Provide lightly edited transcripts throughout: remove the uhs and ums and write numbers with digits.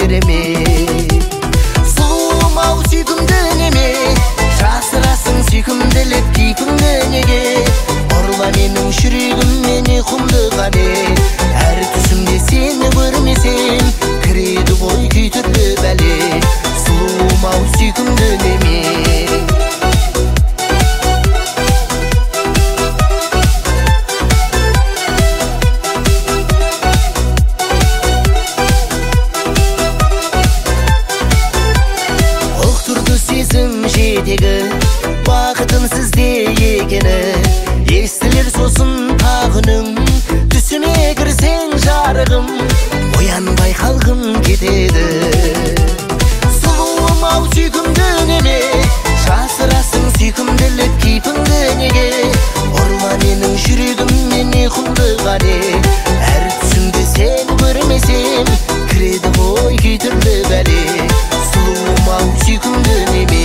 береме. Сұлуым ау сүйкімді неме, жасырасың сүйкімділік кейпіңді неге? Орла менің жүрегім мені құмды қане, әр түсімде сені көрмесем кіреді ғой күй түрлі бәле. Сұлуым ау сүйкімді неме. Бақытым сізде екені естілер сосын тағының, түсіме кірсең жарығым, оянбай қалғым кетеді. Сұлуым ау сүйкімді неме, жасырасың сүйкімділік кейпіңді неге? Орла менің жүрегім мені құмды қане, әр түсімде сені көрмесем кіреді ғой кей түрлі бәле. Сұлуым ау сүйкімді неме.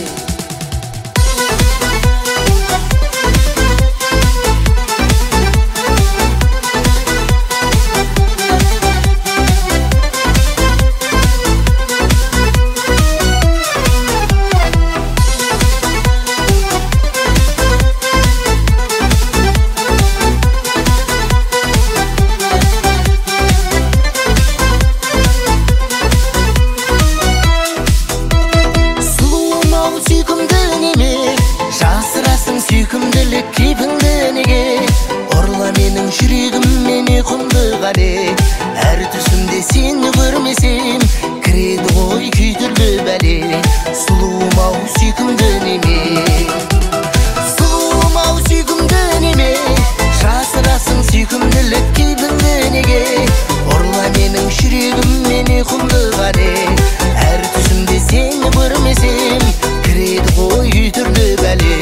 Сүйкімділік кейпіңді неге? Орла менің жүрегім мені құмды қане, әр түсімде сені көрмесем кіреді ғой күй түрлі бәле. Сұлуым ау сүйкімді неме. Сұлуым ау сүйкімді неме, жасырасың сүйкімділік кейпіңді неге? Орла менің жүрегім мені құмды қане, әр түсімде сені көрмесем кіреді ғой күй түрлі бәле.